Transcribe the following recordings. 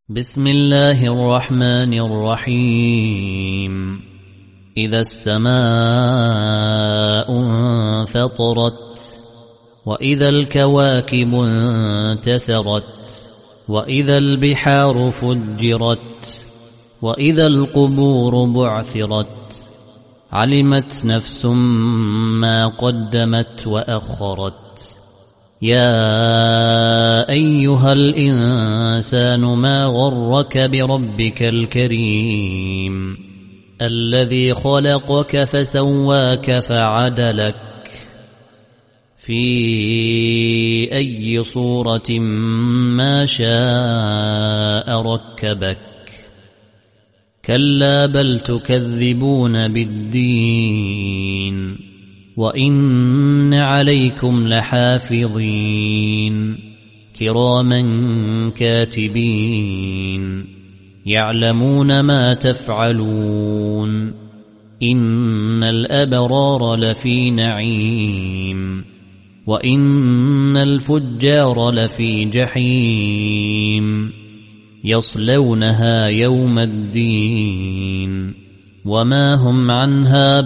بسم الله الرحمن الرحيم. إذا السماء انفطرت وإذا الكواكب انتثرت وإذا البحار فجرت وإذا القبور بعثرت علمت نفس ما قدمت وأخرت. يا أيها الإنسان ما غرك بربك الكريم الذي خلقك فسواك فعدلك في أي صورة ما شاء ركبك. كلا بل تكذبون بالدين وإن عليكم لحافظين كراما كاتبين يعلمون ما تفعلون. إن الأبرار لفي نعيم وإن الفجار لفي جحيم يصلونها يوم الدين وما هم عنها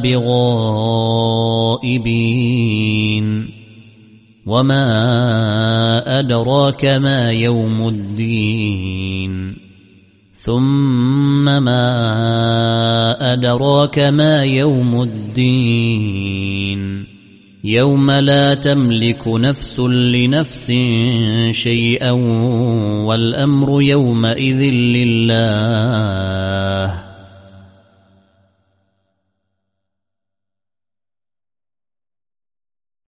بغائبين. وما أدراك ما يوم الدين ثم ما أدراك ما يوم الدين يوم لا تملك نفس لنفس شيئا والأمر يومئذ لله.